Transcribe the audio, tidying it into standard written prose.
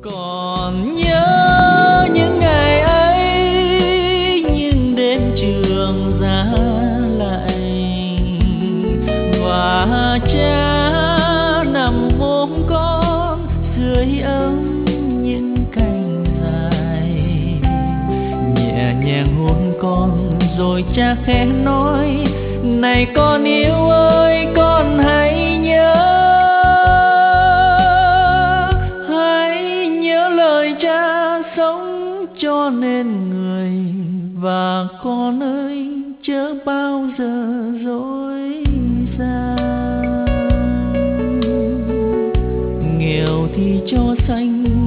Còn nhớ những ngày ấy, những đêm trường giá lạnh và cha nằm ôm con dưới ấm những cành dài, nhẹ nhàng hôn con rồi cha khẽ nói: này con yêu ơi, con hãy nhớ, hãy nhớ lời cha sống cho nên người. Và con ơi, chớ bao giờ dối gian, nghèo thì cho xanh